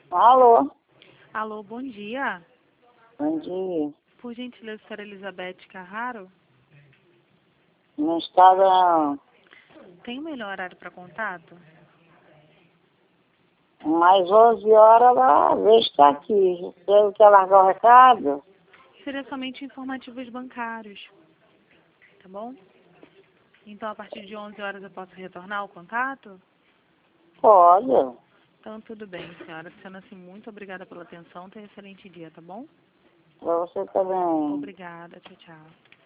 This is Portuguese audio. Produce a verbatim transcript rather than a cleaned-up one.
Alô? Alô, bom dia. Bom dia. Por gentileza, senhora Elizabeth Carraro? Não estava não. Tem o melhor horário para contato? Mais onze horas ela vê está aqui. Você quer largar o recado? Seria somente informativos bancários, tá bom? Então, a partir de onze horas eu posso retornar o contato? Pode. Então, tudo bem, senhora. Sendo assim, muito obrigada pela atenção. Tenha um excelente dia, tá bom? Pra você também. Obrigada. Tchau, tchau.